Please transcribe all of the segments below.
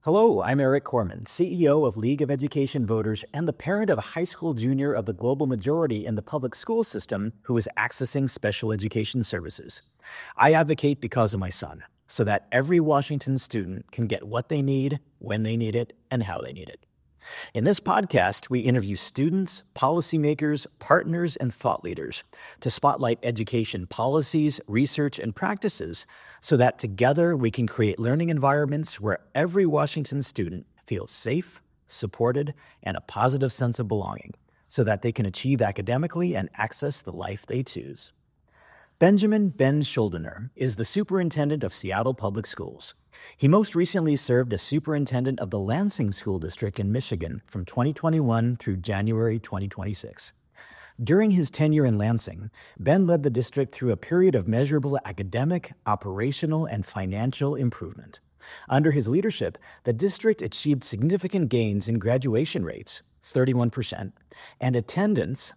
Hello, I'm Eric Corman, CEO of League of Education Voters and the parent of a high school junior of the global majority in the public school system who is accessing special education services. I advocate because of my son, so that every Washington student can get what they need, when they need it, and how they need it. In this podcast, we interview students, policymakers, partners, and thought leaders to spotlight education policies, research, and practices so that together we can create learning environments where every Washington student feels safe, supported, and a positive sense of belonging so that they can achieve academically and access the life they choose. Benjamin Ben Schuldiner is the superintendent of Seattle Public Schools. He most recently served as superintendent of the Lansing School District in Michigan from 2021 through January 2026. During his tenure in Lansing, Ben led the district through a period of measurable academic, operational, and financial improvement. Under his leadership, the district achieved significant gains in graduation rates, 31%, and attendance,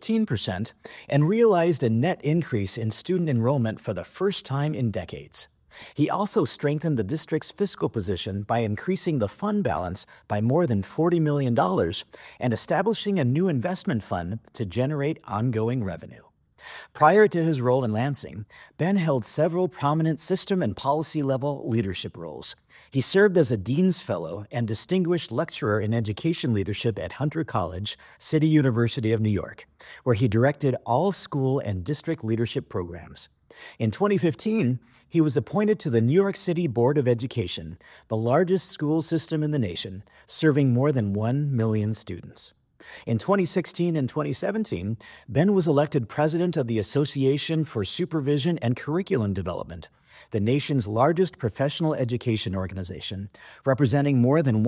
15%, and realized a net increase in student enrollment for the first time in decades. He also strengthened the district's fiscal position by increasing the fund balance by more than $40 million and establishing a new investment fund to generate ongoing revenue. Prior to his role in Lansing, Ben held several prominent system and policy-level leadership roles. He served as a Dean's Fellow and Distinguished Lecturer in Education Leadership at Hunter College, City University of New York, where he directed all school and district leadership programs. In 2015, he was appointed to the New York City Board of Education, the largest school system in the nation, serving more than 1 million students. In 2016 and 2017, Ben was elected president of the Association for Supervision and Curriculum Development, the nation's largest professional education organization, representing more than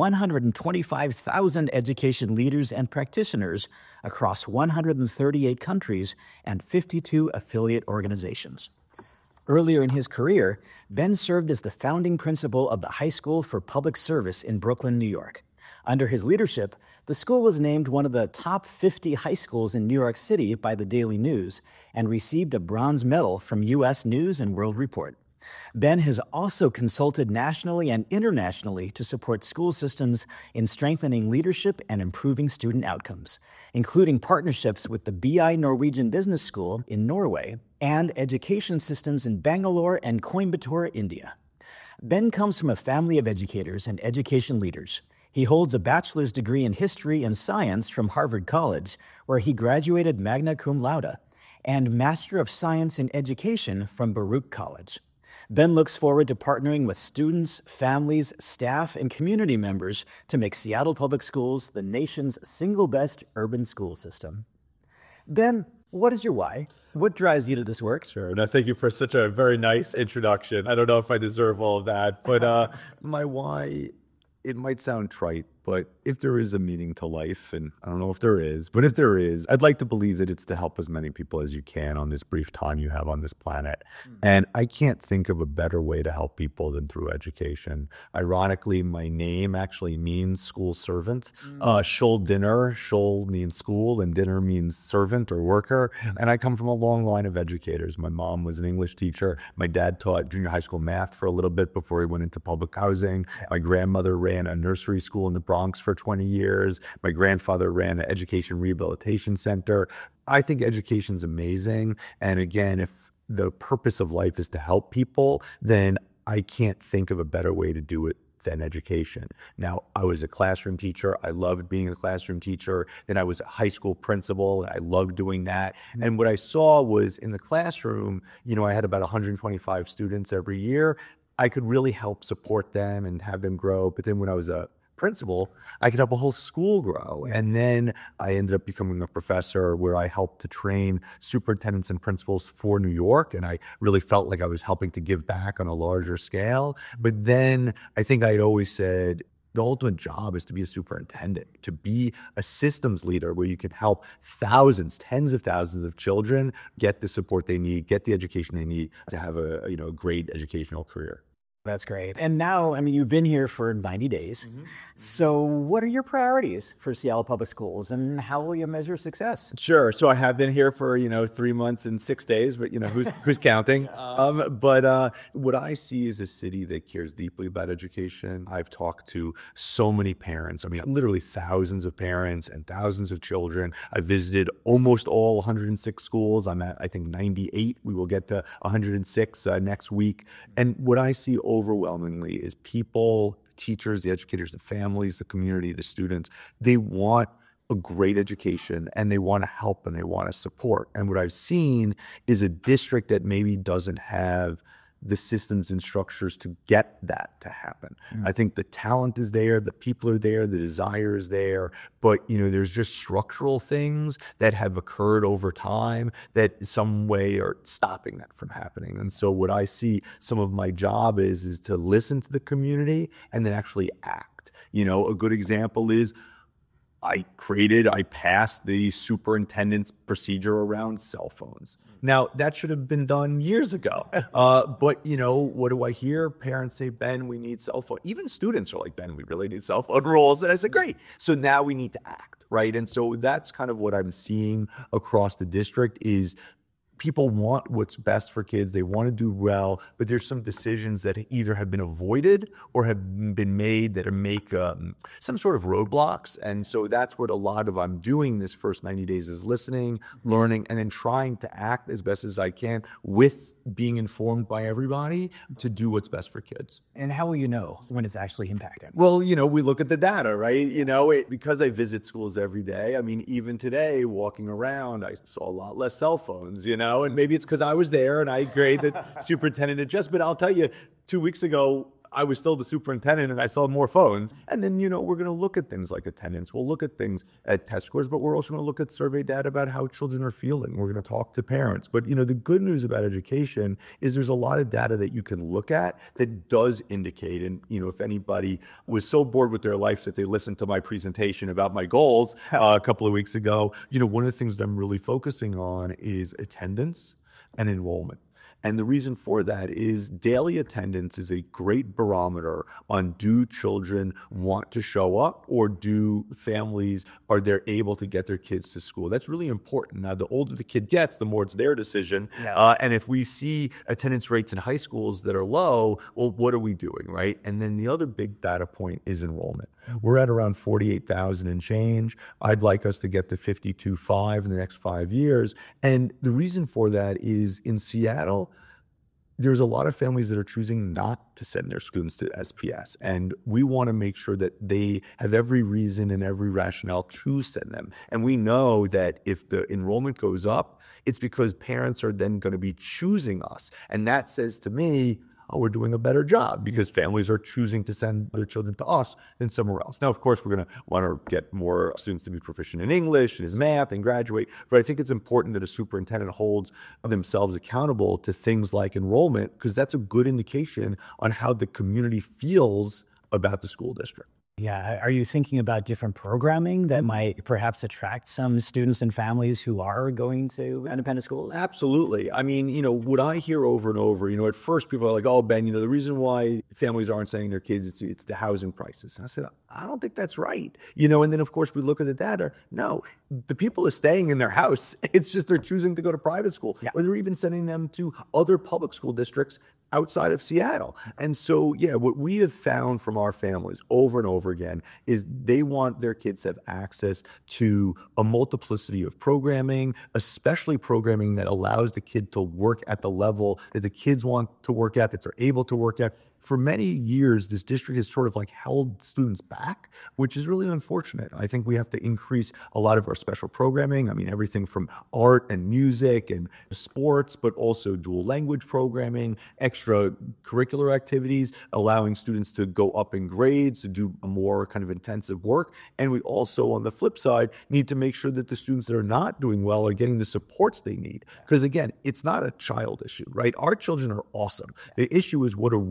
125,000 education leaders and practitioners across 138 countries and 52 affiliate organizations. Earlier in his career, Ben served as the founding principal of the High School for Public Service in Brooklyn, New York. Under his leadership, the school was named one of the top 50 high schools in New York City by the Daily News and received a bronze medal from U.S. News and World Report. Ben has also consulted nationally and internationally to support school systems in strengthening leadership and improving student outcomes, including partnerships with the BI Norwegian Business School in Norway and education systems in Bangalore and Coimbatore, India. Ben comes from a family of educators and education leaders. He holds a bachelor's degree in history and science from Harvard College, where he graduated magna cum laude, and Master of Science in Education from Baruch College. Ben looks forward to partnering with students, families, staff, and community members to make Seattle Public Schools the nation's single best urban school system. Ben, what is your why? What drives you to this work? Sure. No, thank you for such a very nice introduction. I don't know if I deserve all of that, but my why, it might sound trite, but if there is a meaning to life, and I don't know if there is, but if there is, I'd like to believe that it's to help as many people as you can on this brief time you have on this planet. And I can't think of a better way to help people than through education. Ironically, my name actually means school servant. Schuldiner, Schuld means school, and dinner means servant or worker. And I come from a long line of educators. My mom was an English teacher. My dad taught junior high school math for a little bit before he went into public housing. My grandmother ran a nursery school in the Bronx for 20 years. My grandfather ran an education rehabilitation center. I think education's amazing. And again, if the purpose of life is to help people, then I can't think of a better way to do it than education. Now, I was a classroom teacher. I loved being a classroom teacher. Then I was a high school principal, and I loved doing that. And what I saw was in the classroom, I had about 125 students every year. I could really help support them and have them grow. But then when I was a principal, I could help a whole school grow. And then I ended up becoming a professor where I helped to train superintendents and principals for New York. And I really felt like I was helping to give back on a larger scale. But then I think I had always said, the ultimate job is to be a superintendent, to be a systems leader where you can help thousands, tens of thousands of children get the support they need, get the education they need to have a great educational career. That's great. And now, I mean, you've been here for 90 days. So what are your priorities for Seattle Public Schools and how will you measure success? Sure. So I have been here for, 3 months and 6 days, but who's counting? But what I see is a city that cares deeply about education. I've talked to so many parents. I mean, literally thousands of parents and thousands of children. I visited almost all 106 schools. I'm at, I think, 98. We will get to 106 next week. And what I see overwhelmingly is people, teachers, the educators, the families, the community, the students, they want a great education and they want to help and they want to support. And what I've seen is a district that maybe doesn't have the systems and structures to get that to happen. I think the talent is there, the people are there, the desire is there, but there's just structural things that have occurred over time that some way are stopping that from happening. And so what I see some of my job is to listen to the community and then actually act. A good example is I passed the superintendent's procedure around cell phones. Now, that should have been done years ago. But, what do I hear? Parents say, Ben, we need cell phone. Even students are like, Ben, we really need cell phone rules. And I said, great. So now we need to act, right? And so that's kind of what I'm seeing across the district is people want what's best for kids. They want to do well, but there's some decisions that either have been avoided or have been made that make some sort of roadblocks. And so that's what a lot of I'm doing this first 90 days is listening, learning, and then trying to act as best as I can with being informed by everybody to do what's best for kids. And how will you know when it's actually impacting? Well, we look at the data, right? Because I visit schools every day. I mean, even today, walking around, I saw a lot less cell phones, and maybe it's because I was there and I agree that superintendent adjust. But I'll tell you, 2 weeks ago, I was still the superintendent and I saw more phones. And then, we're going to look at things like attendance. We'll look at things at test scores, but we're also going to look at survey data about how children are feeling. We're going to talk to parents. But, the good news about education is there's a lot of data that you can look at that does indicate. And, if anybody was so bored with their life that they listened to my presentation about my goals a couple of weeks ago, one of the things that I'm really focusing on is attendance and enrollment. And the reason for that is daily attendance is a great barometer on do children want to show up or do families, are they able to get their kids to school? That's really important. Now, the older the kid gets, the more it's their decision. Yeah. And if we see attendance rates in high schools that are low, well, what are we doing, right? And then the other big data point is enrollment. We're at around 48,000 and change. I'd like us to get to 52.5 in the next 5 years. And the reason for that is in Seattle, there's a lot of families that are choosing not to send their students to SPS. And we want to make sure that they have every reason and every rationale to send them. And we know that if the enrollment goes up, it's because parents are then going to be choosing us. And that says to me, oh, we're doing a better job because families are choosing to send their children to us than somewhere else. Now, of course, we're going to want to get more students to be proficient in English and his math and graduate. But I think it's important that a superintendent holds themselves accountable to things like enrollment because that's a good indication on how the community feels about the school district. Yeah. Are you thinking about different programming that might perhaps attract some students and families who are going to independent schools? Absolutely. I mean, what I hear over and over, at first people are like, oh, Ben, the reason why families aren't sending their kids, it's the housing prices. And I said, I don't think that's right. And then of course we look at the data. No, the people are staying in their house. It's just they're choosing to go to private school or they're even sending them to other public school districts outside of Seattle. And so, what we have found from our families over and over again is they want their kids to have access to a multiplicity of programming, especially programming that allows the kid to work at the level that the kids want to work at, that they're able to work at. For many years, this district has sort of held students back, which is really unfortunate. I think we have to increase a lot of our special programming. I mean, everything from art and music and sports, but also dual language programming, extra curricular activities, allowing students to go up in grades, to do more kind of intensive work. And we also, on the flip side, need to make sure that the students that are not doing well are getting the supports they need. Because again, it's not a child issue, right? Our children are awesome. The issue is what are we as adults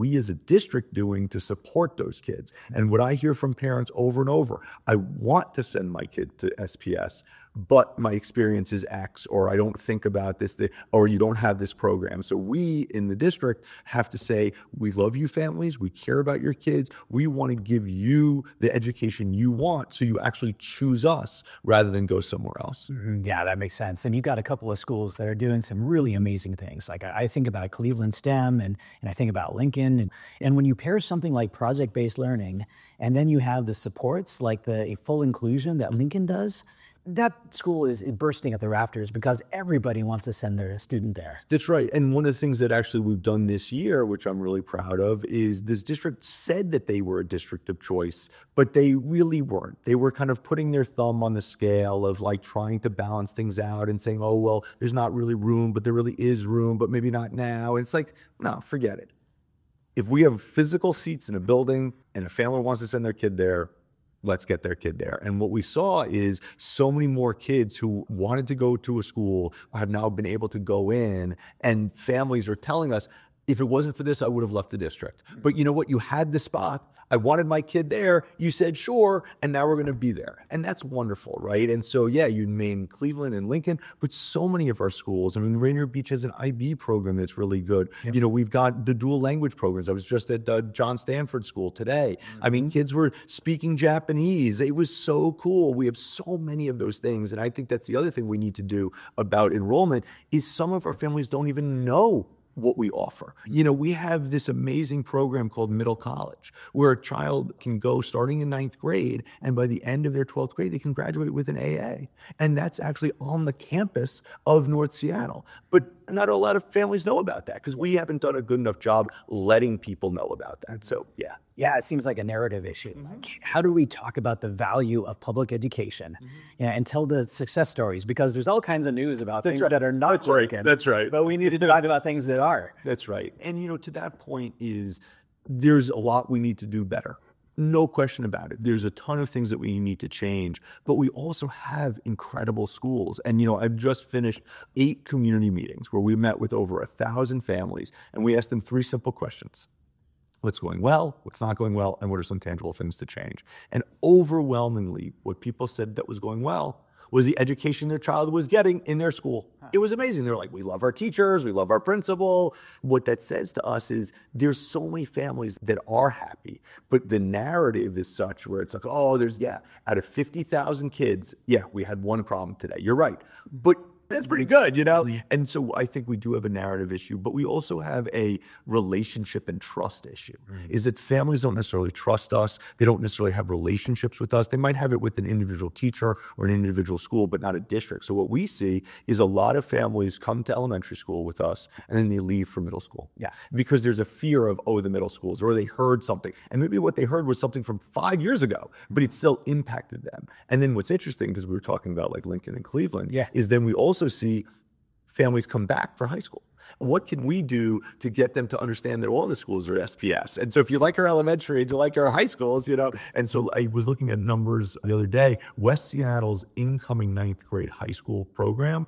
district doing to support those kids? And what I hear from parents over and over, I want to send my kid to SPS, but my experience is X, or I don't think about this, or you don't have this program. So we in the district have to say, we love you families, we care about your kids, we want to give you the education you want, so you actually choose us rather than go somewhere else. Yeah, that makes sense. And you've got a couple of schools that are doing some really amazing things. Like I think about Cleveland STEM and I think about Lincoln. And when you pair something like project-based learning, and then you have the supports like the full inclusion that Lincoln does, that school is bursting at the rafters because everybody wants to send their student there. That's right. And one of the things that actually we've done this year, which I'm really proud of, is this district said that they were a district of choice, but they really weren't. They were kind of putting their thumb on the scale of like trying to balance things out and saying, oh, well, there's not really room, but there really is room, but maybe not now. And it's like, no, forget it. If we have physical seats in a building and a family wants to send their kid there, let's get their kid there. And what we saw is so many more kids who wanted to go to a school have now been able to go in, and families are telling us, if it wasn't for this, I would have left the district. But you know what? You had the spot. I wanted my kid there. You said, sure. And now we're going to be there. And that's wonderful, right? And so, yeah, you name Cleveland and Lincoln, but so many of our schools, I mean, Rainier Beach has an IB program that's really good. Yep. You know, we've got the dual language programs. I was just at John Stanford School today. I mean, kids were speaking Japanese. It was so cool. We have so many of those things. And I think that's the other thing we need to do about enrollment is some of our families don't even know what we offer. You know, we have this amazing program called Middle College, where a child can go starting in 9th grade, and by the end of their 12th grade, they can graduate with an AA. And that's actually on the campus of North Seattle. But not a lot of families know about that because we haven't done a good enough job letting people know about that. So, yeah. Yeah, it seems like a narrative issue. Like, how do we talk about the value of public education and tell the success stories? Because there's all kinds of news about things that are not working. That's right. But we need to talk about things that are. That's right. And, you know, to that point is there's a lot we need to do better. No question about it. There's a ton of things that we need to change, but we also have incredible schools. And, you know, I've just finished 8 community meetings where we met with over 1,000 families, and we asked them 3 simple questions. What's going well, what's not going well, and what are some tangible things to change? And overwhelmingly, what people said that was going well was the education their child was getting in their school. It was amazing. They're like, we love our teachers, we love our principal. What that says to us is there's so many families that are happy, but the narrative is such where it's like, oh, out of 50,000 kids, we had 1 problem today. You're right. But that's pretty good, you know? And so I think we do have a narrative issue, but we also have a relationship and trust issue. Is that families don't necessarily trust us. They don't necessarily have relationships with us. They might have it with an individual teacher or an individual school, but not a district. So what we see is a lot of families come to elementary school with us and then they leave for middle school. Yeah. Because there's a fear of, the middle schools, or they heard something. And maybe what they heard was something from 5 years ago, but it still impacted them. And then what's interesting, because we were talking about like Lincoln and Cleveland, is then we also see families come back for high school. What can we do to get them to understand that all the schools are SPS? And so if you like our elementary and you like our high schools, you know, and so I was looking at numbers the other day, West Seattle's incoming 9th grade high school program,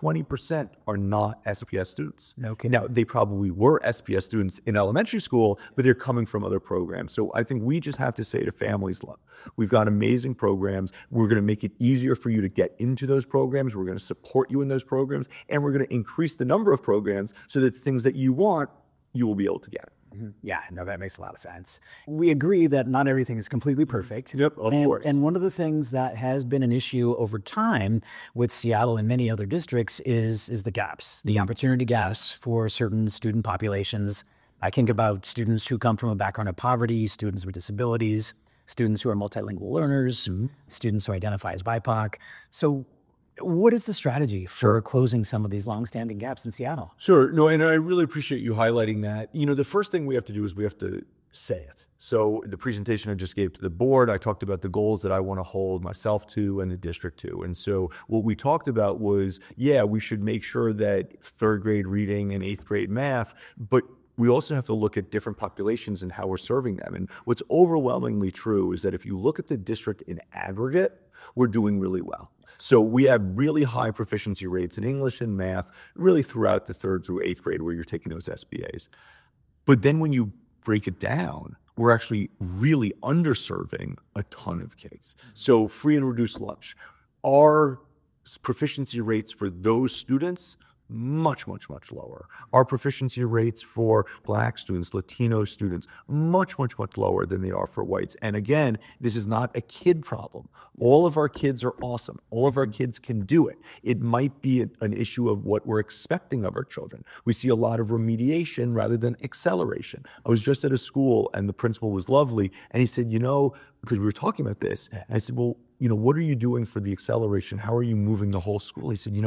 20% are not SPS students. Okay. Now, they probably were SPS students in elementary school, but they're coming from other programs. So I think we just have to say to families, look, we've got amazing programs. We're going to make it easier for you to get into those programs. We're going to support you in those programs, and we're going to increase the number of programs so that things that you want, you will be able to get. Yeah, no, that makes a lot of sense. We agree that not everything is completely perfect. Yep, of course. And one of the things that has been an issue over time with Seattle and many other districts is the gaps, the opportunity gaps for certain student populations. I think about students who come from a background of poverty, students with disabilities, students who are multilingual learners, students who identify as BIPOC. So what is the strategy for closing some of these longstanding gaps in Seattle? Sure. No, and I really appreciate you highlighting that. You know, the first thing we have to do is we have to say it. So the presentation I just gave to the board, I talked about the goals that I want to hold myself to and the district to. And so what we talked about was, we should make sure that 3rd grade reading and 8th grade math, but we also have to look at different populations and how we're serving them. And what's overwhelmingly true is that if you look at the district in aggregate, we're doing really well. So we have really high proficiency rates in English and math, really throughout the 3rd through 8th grade where you're taking those SBAs. But then when you break it down, we're actually really underserving a ton of kids. So free and reduced lunch, our proficiency rates for those students, much, much, much lower. Our proficiency rates for Black students, Latino students, much, much, much lower than they are for whites. And again, this is not a kid problem. All of our kids are awesome. All of our kids can do it. It might be an issue of what we're expecting of our children. We see a lot of remediation rather than acceleration. I was just at a school and the principal was lovely. And he said, because we were talking about this, and I said, well, what are you doing for the acceleration? How are you moving the whole school? He said,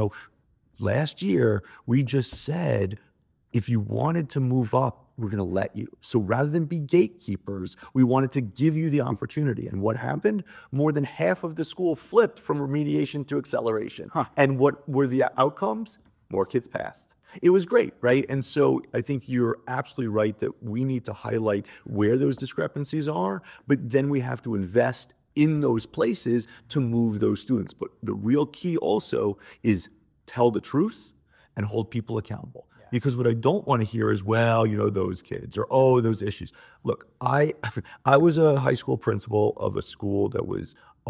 last year, we just said, if you wanted to move up, we're going to let you. So rather than be gatekeepers, we wanted to give you the opportunity. And what happened? More than half of the school flipped from remediation to acceleration. And what were the outcomes? More kids passed. It was great, right? And so I think you're absolutely right that we need to highlight where those discrepancies are, but then we have to invest in those places to move those students. But the real key also is tell the truth and hold people accountable. Yeah. Because what I don't want to hear is, those kids or, those issues. Look, I was a high school principal of a school that was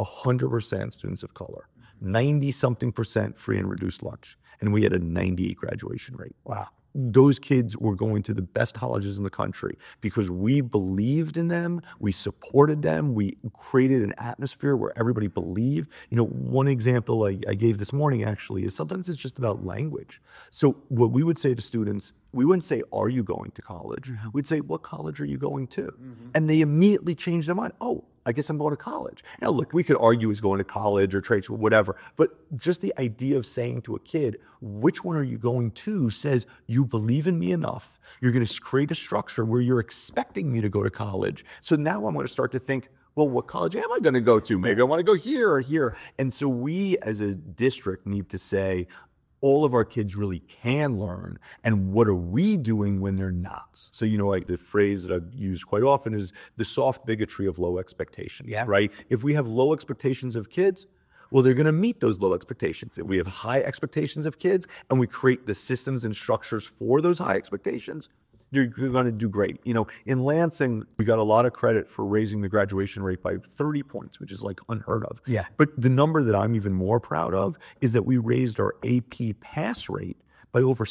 100% students of color, 90-something% free and reduced lunch. And we had a 98 graduation rate. Wow. Those kids were going to the best colleges in the country because we believed in them, we supported them, we created an atmosphere where everybody believed. One example I gave this morning actually is sometimes it's just about language. So what we would say to students, we wouldn't say, are you going to college? We'd say, what college are you going to? And they immediately changed their mind. Oh, I guess I'm going to college. Now, look, we could argue he's going to college or trade school, whatever, but just the idea of saying to a kid, which one are you going to, says, you believe in me enough. You're going to create a structure where you're expecting me to go to college. So now I'm going to start to think, well, what college am I going to go to? Maybe I want to go here or here. And so we as a district need to say, all of our kids really can learn, and what are we doing when they're not? So, like the phrase that I've used quite often is the soft bigotry of low expectations, right? If we have low expectations of kids, well, they're going to meet those low expectations. If we have high expectations of kids and we create the systems and structures for those high expectations, you're going to do great. In Lansing, we got a lot of credit for raising the graduation rate by 30 points, which is like unheard of. Yeah. But the number that I'm even more proud of is that we raised our AP pass rate by over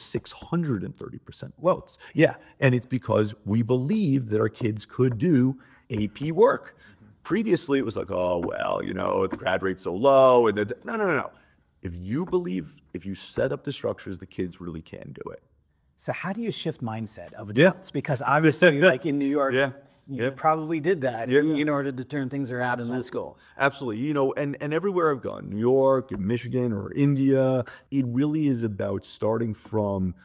630% votes. Yeah. And it's because we believed that our kids could do AP work. Previously, it was like, the grad rate's so low. And no. If you set up the structures, the kids really can do it. So how do you shift mindset of adults? Because obviously, like in New York, you probably did that in order to turn things around in that school. Absolutely. And everywhere I've gone, New York, Michigan, or India, it really is about starting from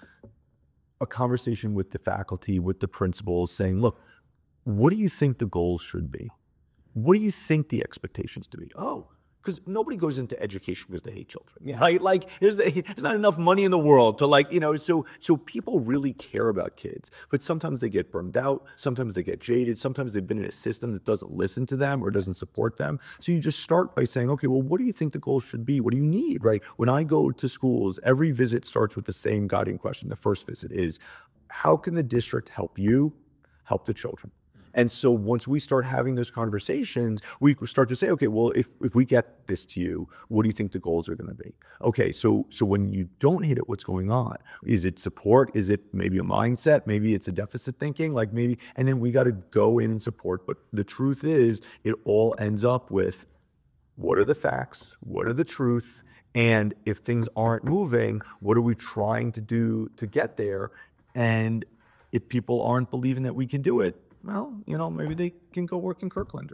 a conversation with the faculty, with the principals, saying, look, what do you think the goals should be? What do you think the expectations to be? Because nobody goes into education because they hate children. Yeah. Right? Like there's not enough money in the world to so people really care about kids. But sometimes they get burned out. Sometimes they get jaded. Sometimes they've been in a system that doesn't listen to them or doesn't support them. So you just start by saying, okay, well, what do you think the goals should be? What do you need, right? When I go to schools, every visit starts with the same guiding question. The first visit is, how can the district help you help the children? And so once we start having those conversations, we start to say, okay, well, if we get this to you, what do you think the goals are going to be? Okay, so when you don't hit it, what's going on? Is it support? Is it maybe a mindset? Maybe it's a deficit thinking, and then we got to go in and support. But the truth is, it all ends up with, what are the facts? What are the truth? And if things aren't moving, what are we trying to do to get there? And if people aren't believing that we can do it, well, maybe they can go work in Kirkland.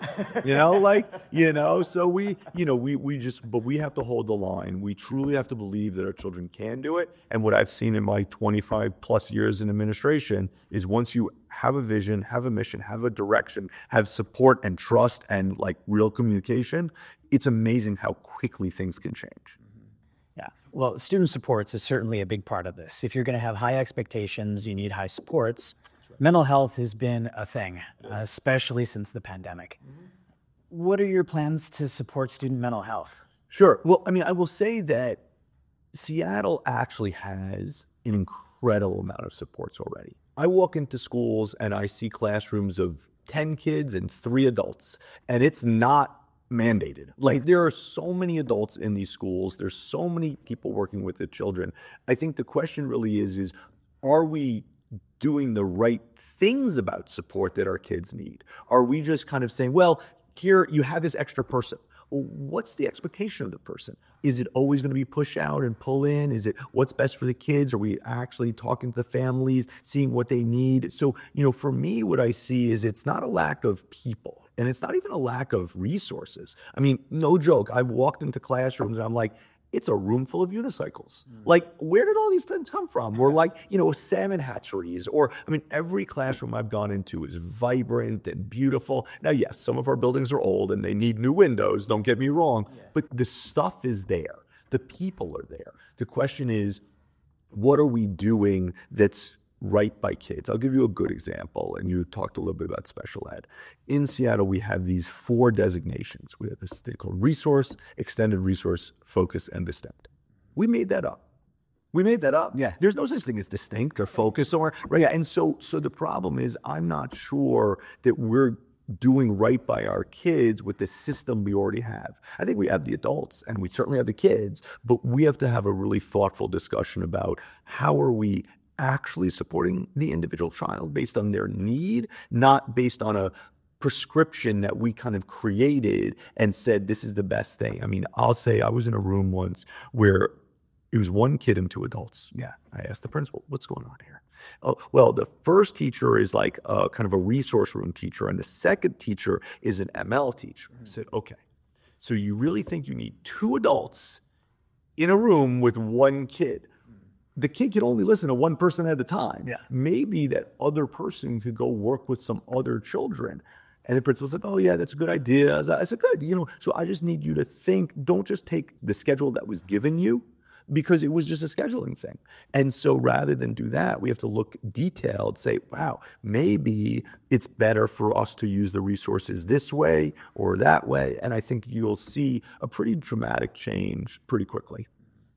So but we have to hold the line. We truly have to believe that our children can do it. And what I've seen in my 25 plus years in administration is once you have a vision, have a mission, have a direction, have support and trust and real communication, it's amazing how quickly things can change. Yeah. Well, student supports is certainly a big part of this. If you're going to have high expectations, you need high supports. Mental health has been a thing, especially since the pandemic. What are your plans to support student mental health? Sure. Well, I will say that Seattle actually has an incredible amount of supports already. I walk into schools and I see classrooms of 10 kids and 3 adults, and it's not mandated. Like, there are so many adults in these schools. There's so many people working with the children. I think the question really is are we doing the right things about support that our kids need? Are we just kind of saying, well, here you have this extra person. Well, what's the expectation of the person? Is it always going to be push out and pull in? Is it what's best for the kids? Are we actually talking to the families, seeing what they need? So, for me, what I see is it's not a lack of people, and it's not even a lack of resources. I mean, no joke. I've walked into classrooms and I'm like, it's a room full of unicycles. Like, where did all these things come from? Or like, salmon hatcheries. Or, every classroom I've gone into is vibrant and beautiful. Now, yes, some of our buildings are old and they need new windows, don't get me wrong. Yeah. But the stuff is there. The people are there. The question is, what are we doing that's right by kids? I'll give you a good example, and you talked a little bit about special ed. In Seattle, we have these 4 designations. We have this thing called resource, extended resource, focus, and distinct. We made that up. Yeah. There's no such thing as distinct or focus or right. And so the problem is, I'm not sure that we're doing right by our kids with the system we already have. I think we have the adults and we certainly have the kids, but we have to have a really thoughtful discussion about how are we actually supporting the individual child based on their need, not based on a prescription that we kind of created and said, this is the best thing. I'll say I was in a room once where it was 1 kid and 2 adults. Yeah. I asked the principal, what's going on here? Oh, well, the first teacher is like a kind of a resource room teacher, and the second teacher is an ML teacher. I said, okay, so you really think you need 2 adults in a room with 1 kid? The kid can only listen to 1 person at a time. Yeah. Maybe that other person could go work with some other children. And the principal said, oh, yeah, that's a good idea. I said, good. So I just need you to think, don't just take the schedule that was given you, because it was just a scheduling thing. And so rather than do that, we have to look detailed, say, wow, maybe it's better for us to use the resources this way or that way. And I think you'll see a pretty dramatic change pretty quickly.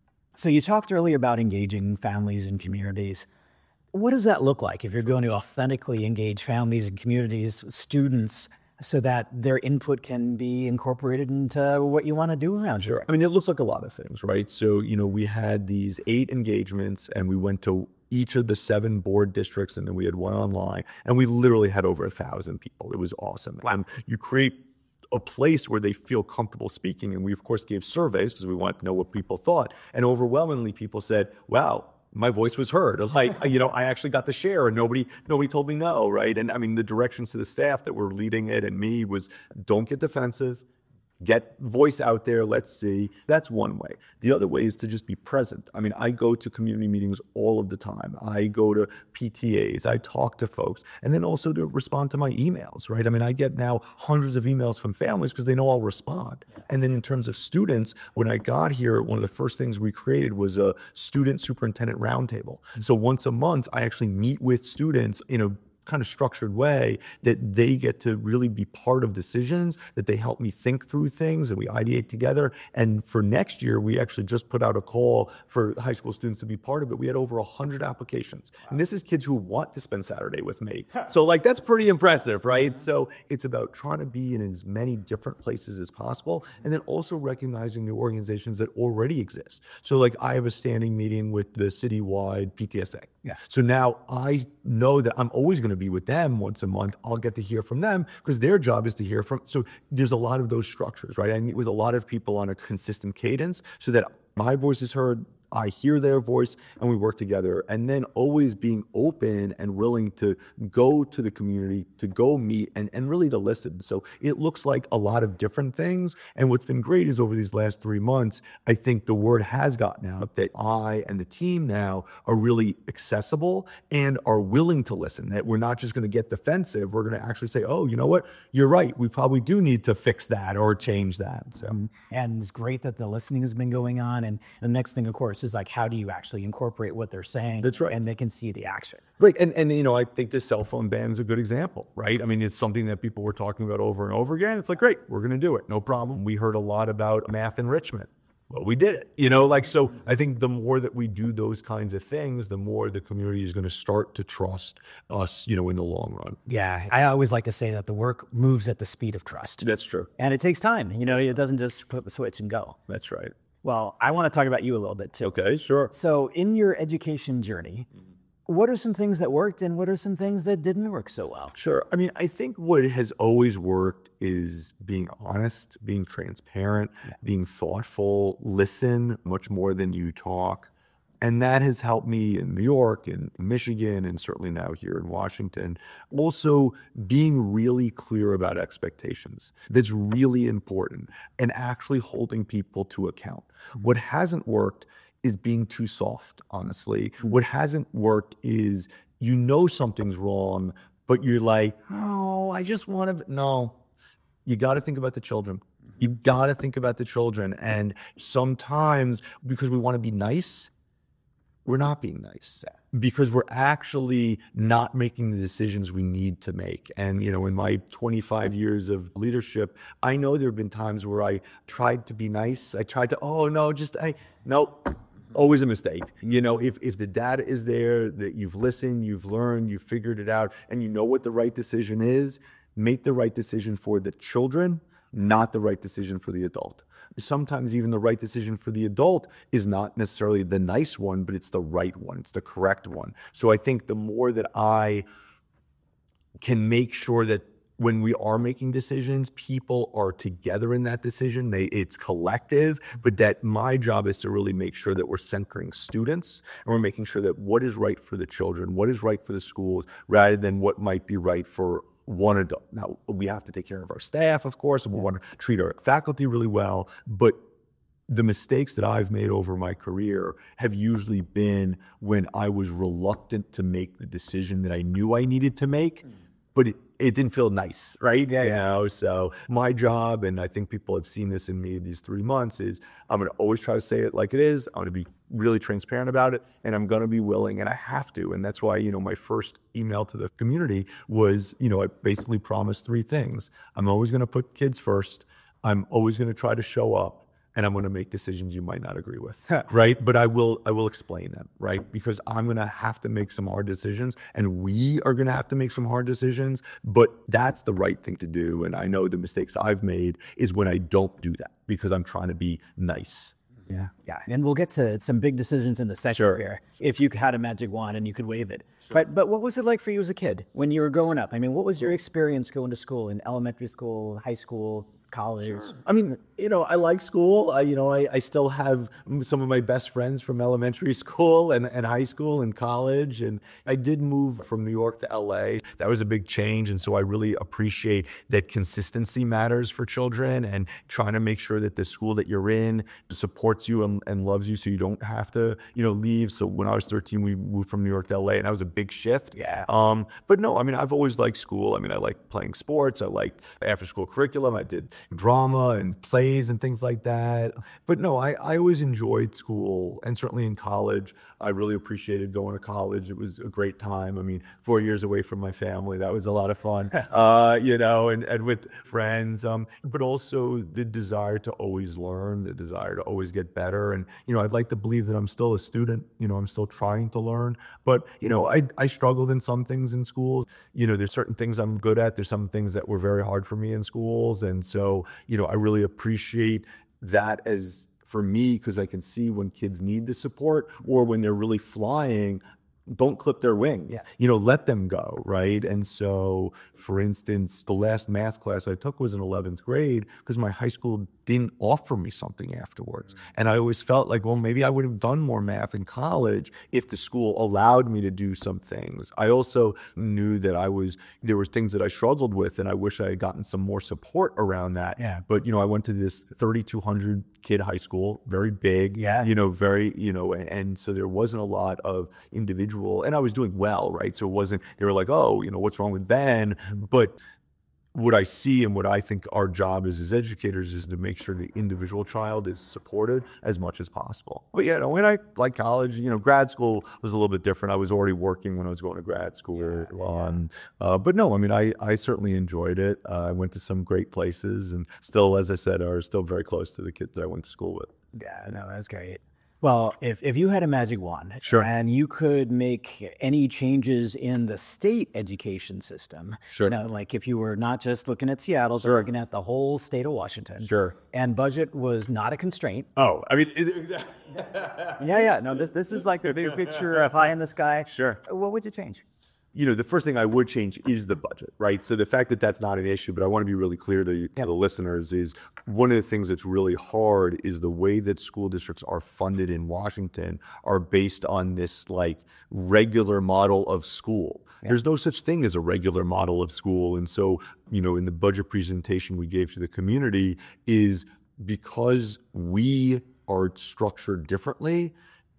So you talked earlier about engaging families and communities. What does that look like if you're going to authentically engage families and communities, students, so that their input can be incorporated into what you want to do around here? Sure. It looks like a lot of things, right? So, we had these 8 engagements and we went to each of the 7 board districts, and then we had 1 online, and we literally had over 1,000 people. It was awesome. Wow. You create a place where they feel comfortable speaking. And we, of course, gave surveys because we wanted to know what people thought. And overwhelmingly, people said, wow, my voice was heard. Like, I actually got to share and nobody told me no, right? And the directions to the staff that were leading it and me was, don't get defensive. Get voice out there. Let's see. That's one way. The other way is to just be present. I go to community meetings all of the time. I go to PTAs. I talk to folks. And then also to respond to my emails, right? I get now hundreds of emails from families because they know I'll respond. And then in terms of students, when I got here, one of the first things we created was a student superintendent roundtable. So once a month, I actually meet with students in a kind of structured way that they get to really be part of decisions, that they help me think through things and we ideate together. And for next year, we actually just put out a call for high school students to be part of it. We had over 100 applications. And this is kids who want to spend Saturday with me. So that's pretty impressive, right? So it's about trying to be in as many different places as possible, and then also recognizing the organizations that already exist. So I have a standing meeting with the citywide PTSA. Yeah. So now I know that I'm always going to be with them once a month. I'll get to hear from them because their job is to hear from. So there's a lot of those structures, right? I meet with a lot of people on a consistent cadence so that my voice is heard, I hear their voice, and we work together. And then always being open and willing to go to the community, to go meet, and really to listen. So it looks like a lot of different things. And what's been great is over these last 3 months, I think the word has gotten out that I and the team now are really accessible and are willing to listen, that we're not just going to get defensive. We're going to actually say, oh, you know what? You're right. We probably do need to fix that or change that. So, and it's great that the listening has been going on. And the next thing, of course, is how do you actually incorporate what they're saying? That's right. And they can see the action. Right. And I think the cell phone ban is a good example, right? It's something that people were talking about over and over again. It's great, we're going to do it. No problem. We heard a lot about math enrichment. well, we did it, you know, like, so I think the more that we do those kinds of things, the more the community is going to start to trust us, you know, in the long run. Yeah, I always like to say that the work moves at the speed of trust. That's true. And it takes time. You know, it doesn't just flip the switch and go. That's right. Well, I want to talk about you a little bit too. Okay, sure. So in your education journey, what are some things that worked and what are some things that didn't work so well? Sure. I mean, I think what has always worked is being honest, being transparent, being thoughtful, listen much more than you talk. And that has helped me in New York and Michigan and certainly now here in Washington. Also, being really clear about expectations. That's really important, and actually holding people to account. What hasn't worked is being too soft, honestly. What hasn't worked is you know something's wrong, but you're like, oh, I just want to. No, you got to think about the children. You got to think about the children. And sometimes because we want to be nice, we're not being nice because we're actually not making the decisions we need to make. And, you know, in my 25 years of leadership, I know there have been times where I tried to be nice. I tried to, nope. Always a mistake. You know, if the data is there, that you've listened, you've learned, you've figured it out, and you know what the right decision is, make the right decision for the children, not the right decision for the adult. Sometimes even the right decision for the adult is not necessarily the nice one, but it's the right one. It's the correct one. So I think the more that I can make sure that when we are making decisions, people are together in that decision. It's collective, but that my job is to really make sure that we're centering students and we're making sure that what is right for the children, what is right for the schools, rather than what might be right for one adult. Now, we have to take care of our staff, of course, and we want to treat our faculty really well, but the mistakes that I've made over my career have usually been when I was reluctant to make the decision that I knew I needed to make, but it didn't feel nice, right? Yeah. You know, so my job, and I think people have seen this in me these 3 months, is I'm going to always try to say it like it is. I'm going to be really transparent about it, and I'm going to be willing, and I have to. And that's why, you know, my first email to the community was, you know, I basically promised 3 things. I'm always going to put kids first. I'm always going to try to show up. And I'm going to make decisions you might not agree with, right? But I will explain them, right? Because I'm going to have to make some hard decisions, and we are going to have to make some hard decisions, but that's the right thing to do. And I know the mistakes I've made is when I don't do that because I'm trying to be nice. Yeah. And we'll get to some big decisions in the session here. If you had a magic wand and you could wave it. But what was it like for you as a kid when you were growing up? I mean, what was your experience going to school in elementary school, high school, college? I mean, you know, I like school. I still have some of my best friends from elementary school and high school and college. And I did move from New York to LA. That was a big change. And so I really appreciate that consistency matters for children and trying to make sure that the school that you're in supports you and loves you so you don't have to, you know, leave. So when I was 13, we moved from New York to LA, and that was a big shift. Yeah. But no, I mean, I've always liked school. I mean, I liked playing sports. I liked after school curriculum. I did drama and plays and things like that. But no, I always enjoyed school, and certainly in college, I really appreciated going to college. It was a great time. I mean, 4 years away from my family, that was a lot of fun, you know, and with friends, but also the desire to always learn, the desire to always get better. And, you know, I'd like to believe that I'm still a student, you know, I'm still trying to learn, but, you know, I struggled in some things in schools. You know, there's certain things I'm good at. There's some things that were very hard for me in schools. And so, you know, I really appreciate that as for me, because I can see when kids need the support or when they're really flying, don't clip their wings, you know, let them go, right? And so, for instance, the last math class I took was in 11th grade because my high school didn't offer me something afterwards. And I always felt like, well, maybe I would have done more math in college if the school allowed me to do some things. I also knew that there were things that I struggled with, and I wish I had gotten some more support around that. Yeah. But, you know, I went to this 3,200 kid high school, very big, you know, very, you know, and so there wasn't a lot of individual, and I was doing well, right? So it wasn't, they were like, oh, you know, what's wrong with Ben? But what I see and what I think our job is as educators is to make sure the individual child is supported as much as possible. But yeah, when I like college, you know, grad school was a little bit different. I was already working when I was going to grad school. But no, I mean, I certainly enjoyed it. I went to some great places and still, as I said, are still very close to the kids that I went to school with. Yeah, no, that's great. Well, if you had a magic wand Sure. and you could make any changes in the state education system, Sure. like if you were not just looking at Seattle, but looking at the whole state of Washington, Sure. and budget was not a constraint. Oh, I mean, Yeah. No, this is like the big picture of high in the sky. Sure. What would you change? the first thing I would change is the budget, right? So the fact that that's not an issue, but I want to be really clear to the listeners, is one of the things that's really hard is the way that school districts are funded in Washington are based on this like regular model of school. There's no such thing as a regular model of school. And so, in the budget presentation we gave to the community is because we are structured differently,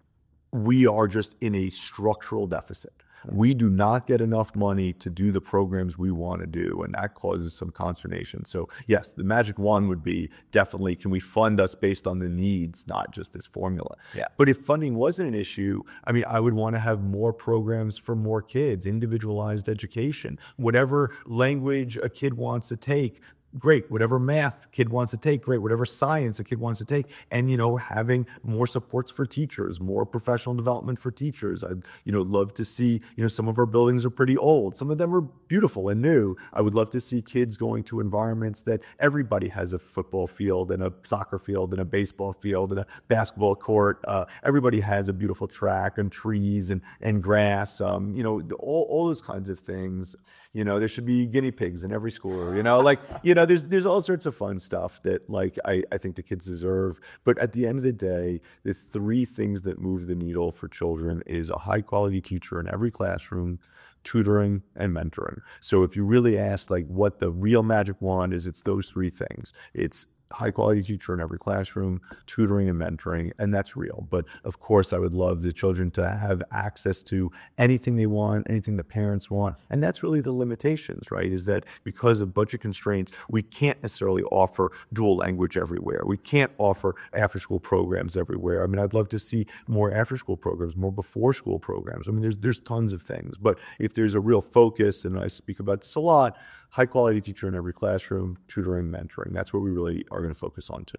we are just in a structural deficit. We do not get enough money to do the programs we want to do, and that causes some consternation. So yes, the magic wand would be definitely, can we fund us based on the needs, not just this formula? Yeah. But if funding wasn't an issue, I would want to have more programs for more kids, individualized education, whatever language a kid wants to take, great. Whatever math a kid wants to take, great. Whatever science a kid wants to take. And, having more supports for teachers, more professional development for teachers. I'd, love to see, some of our buildings are pretty old. Some of them are beautiful and new. I would love to see kids going to environments that everybody has a football field and a soccer field and a baseball field and a basketball court. Everybody has a beautiful track and trees and grass, all those kinds of things. There should be guinea pigs in every school, there's all sorts of fun stuff that I think the kids deserve. But at the end of the day, the three things that move the needle for children is a high quality teacher in every classroom, tutoring, and mentoring. So if you really ask what the real magic wand is, it's those three things. It's high quality teacher in every classroom, tutoring and mentoring, and that's real. But of course, I would love the children to have access to anything they want, anything the parents want. And that's really the limitations, right? Is that because of budget constraints, we can't necessarily offer dual language everywhere. We can't offer after school programs everywhere. I'd love to see more after school programs, more before school programs. There's tons of things. But if there's a real focus, and I speak about this a lot, high quality teacher in every classroom, tutoring, mentoring. That's what we really are going to focus on too.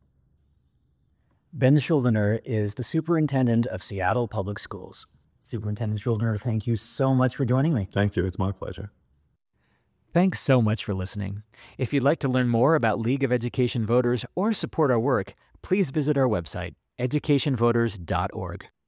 Ben Schuldiner is the superintendent of Seattle Public Schools. Superintendent Schuldiner, thank you so much for joining me. Thank you. It's my pleasure. Thanks so much for listening. If you'd like to learn more about League of Education Voters or support our work, please visit our website, educationvoters.org.